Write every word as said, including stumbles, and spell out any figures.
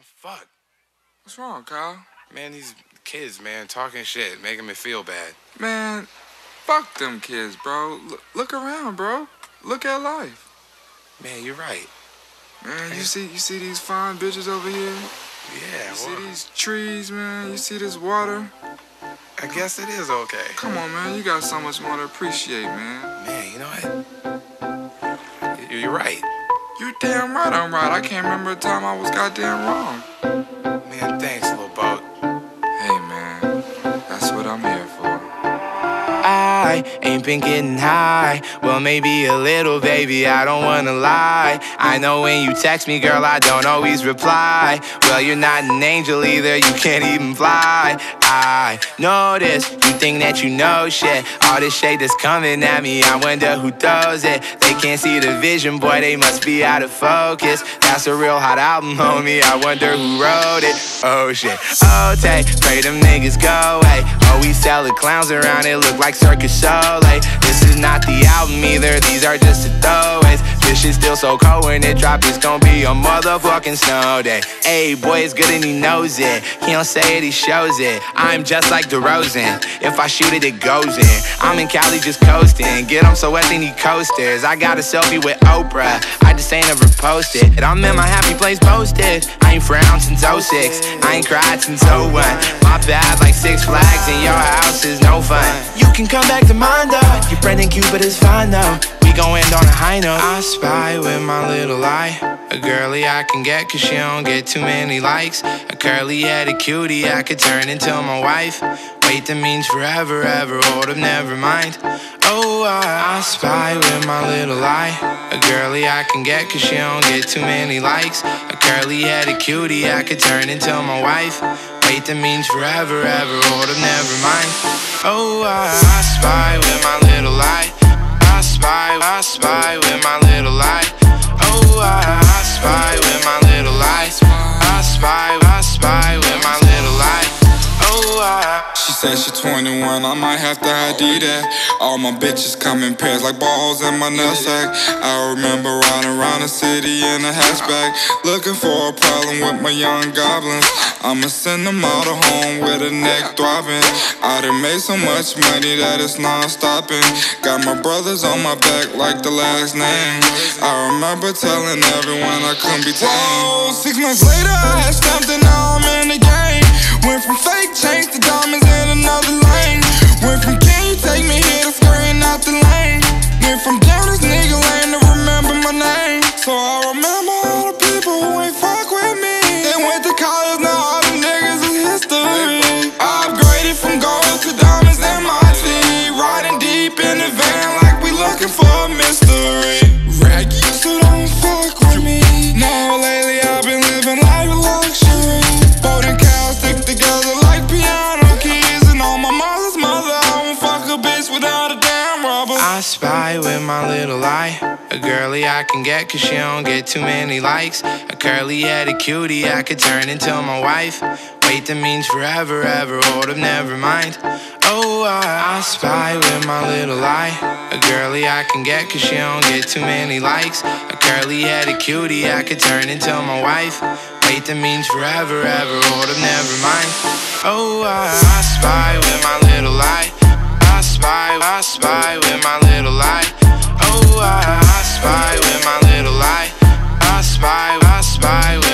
fuck? What's wrong, Kyle? Man, these kids, man, talking shit, making me feel bad. Man, fuck them kids, bro. L look around, bro. Look at life. Man, you're right. Man, you see you see these fine bitches over here? Yeah, You see well, these trees, man? You see this water? I guess it is okay. Come on, man. You got so much more to appreciate, man. Man, you know what? You're right. You damn right I'm right. I can't remember a time I was goddamn wrong. Man, thanks, little boat. Hey, man. That's what I'm here for. I ain't been getting high. Well, maybe a little, baby, I don't wanna lie. I know when you text me, girl, I don't always reply. Well, you're not an angel either, you can't even fly. I know this, you think that you know shit. All this shade that's coming at me, I wonder who throws it. They can't see the vision, boy, they must be out of focus. That's a real hot album, homie, I wonder who wrote it. Oh shit, oh take, pray them niggas go away. Oh, we sell the clowns around, it look like Circus Soleil. This is not the album either, these are just the throwaways. This shit's still so cold when it drop, it's gon' be a motherfucking snow day. Ayy, boy, it's good and he knows it. He don't say it, he shows it. I'm just like DeRozan, if I shoot it, it goes in. I'm in Cali just coasting, get him so wet they need coasters. I got a selfie with Oprah, I just ain't ever posted. And I'm in my happy place posted. I ain't frowned since oh six, I ain't cried since oh one. My bad like Six Flags and your house is no fun. You can come back to mine though, your friend in Cupid is fine though. We gon' end on a high note. I spy with my little eye, a girly I can get cause she don't get too many likes. A curly headed cutie I could turn into my wife. Wait, that means forever, ever, hold up, never mind. Oh, I, I spy with my little eye, a girly I can get cause she don't get too many likes. A curly headed cutie I could turn into my wife. Wait, that means forever, ever, hold up, never mind. Oh, I, I spy with my little eye, I spy, I spy with my little eye. Oh, I, I spy with my little eye, I spy, I spy with my little eye. Oh, I. She said she twenty-one, I might have to I D that. All my bitches come in pairs like balls in my nutsack. I remember riding around the city in a hatchback, looking for a problem with my young goblins. I'ma send them all to home with a neck throbbing. I done made so much money that it's non-stopping. Got my brothers on my back like the last name. I remember telling everyone I couldn't be tamed. Whoa, six months later I had stamped and now I'm in the game. Went from fake chains to diamonds in another lane. Went from can you take me here to scurrying out the lane. Went from down this nigga lane to remember my name. So I remember all the people who ain't fuck with me. They went to college, now all them niggas is history. I upgraded from gold to diamonds in my teeth. Riding deep in the van like we looking for a mystery. Raggy, so don't fuck with me. Now lately I've been living life with luxury. Boat and cows stick together like piano keys. And on my mother's mother, I won't fuck a bitch without a damn rubber. I spy with my little eye, a girly I can get cause she don't get too many likes. A curly headed cutie I could turn into my wife. Wait, that means forever, ever, hold up, never mind. Oh, I, I spy with my little eye, a girly I can get cause she don't get too many likes. A curly headed cutie I could turn into my wife. Wait, that means forever, ever, hold up, never mind. Oh, I, I spy with my little eye, I spy, I spy with my little eye. Oh, I, I spy with my little eye, I spy, I spy with